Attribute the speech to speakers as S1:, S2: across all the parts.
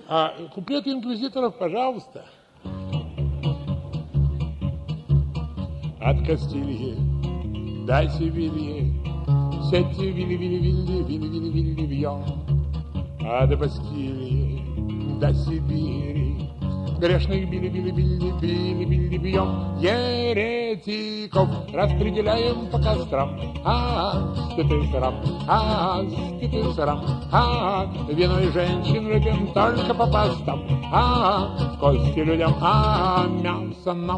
S1: А куплет инквизиторов, пожалуйста. От Кастильи до Севильи, сядьте, вили-вили-вили, вьем. А до Бастилии до Сибири грешных били-били-били бьем. Еретиков распределяем по кострам. Стыд срам, стыд срам. Вино и женщин любим только по постам. Кости людям, мясо нам.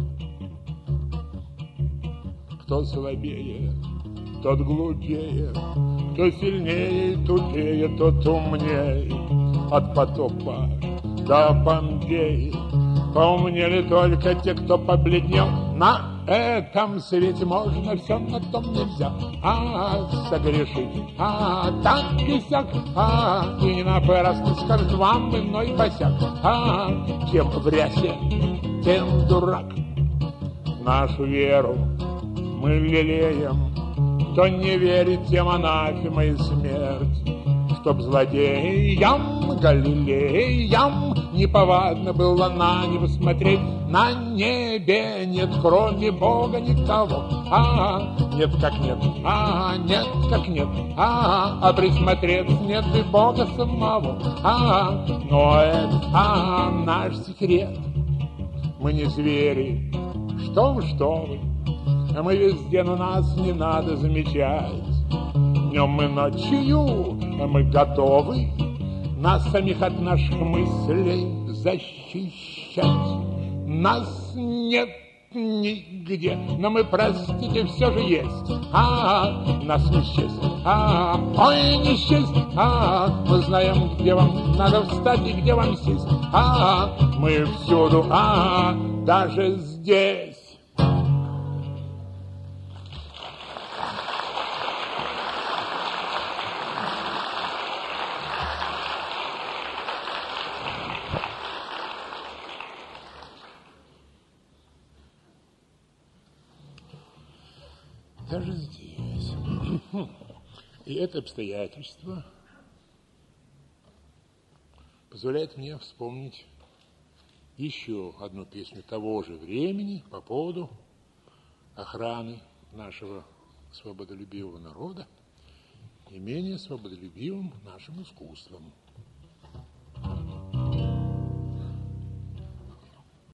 S1: Кто слабее, тот глупее, кто сильнее, тупее, тот умнее. От потопа до Помпеи поумнели только те, кто побледнел. На этом свете можно все, на том нельзя. Согрешить, так и сяк. И не напрасно скажет вам иной босяк. Чем в рясе, тем дурак. Нашу веру мы лелеем, кто не верит, тем анафема и смерть. Чтоб злодеям, галилеям неповадно было на небо смотреть. На небе нет, кроме Бога, никого. Нет как нет, нет как нет. Присмотреться нет и Бога самого. Но это наш секрет. Мы не звери, что вы. Мы везде, но нас не надо замечать. Днем и ночью мы готовы нас самих от наших мыслей защищать. Нас нет нигде, но мы, простите, все же есть. Нас не счесть, ой, не счесть. Мы знаем, где вам надо встать и где вам сесть. Мы всюду, даже здесь. Даже здесь. И это обстоятельство позволяет мне вспомнить еще одну песню того же времени по поводу охраны нашего свободолюбивого народа и менее свободолюбивым нашим искусством.